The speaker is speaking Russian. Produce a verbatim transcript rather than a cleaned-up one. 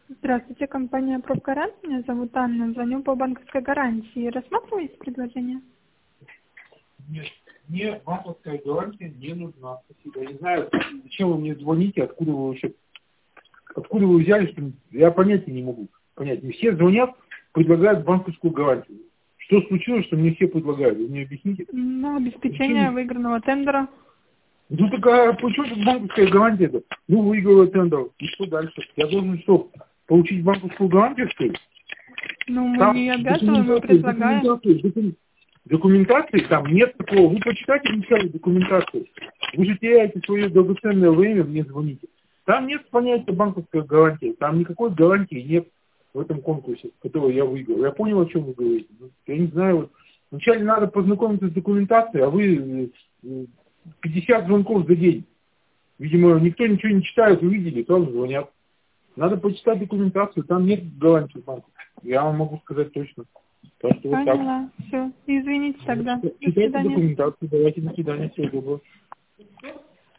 Здравствуйте, компания PropGarant. Меня зовут Анна. Звоню по банковской гарантии. Рассматриваете предложение? Нет, мне банковская гарантия не нужна. Спасибо. Я не знаю, зачем вы мне звоните, откуда вы вообще, откуда вы взяли, что я понятия не могу. Понять. Не все звонят, предлагают банковскую гарантию. Что случилось, что мне все предлагают? Вы мне объясните? Ну, обеспечение выигранного тендера. Ну такая, почему тут банковская гарантия-то? Ну, выиграла тендер. И что дальше? Я должен что, получить банковскую гарантию, что ли? Ну, мы Там не обязываем, мы документации, предлагаем. документации, докум- документации там нет такого. Вы почитайте вначале документацию. Вы же теряете свое драгоценное время, мне звоните. Там нет понятия банковской гарантии. Там никакой гарантии нет в этом конкурсе, который я выиграл. Я понял, о чем вы говорите. Я не знаю, вот вначале надо познакомиться с документацией, а вы э, пятьдесят звонков за день. Видимо, никто ничего не читает, увидели, сразу звонят. Надо почитать документацию, там нет гарантии банка. Я вам могу сказать точно. Так что вот так. Поняла. Все. Извините тогда. До Читайте свидания. документацию, давайте, до свидания, всего доброго.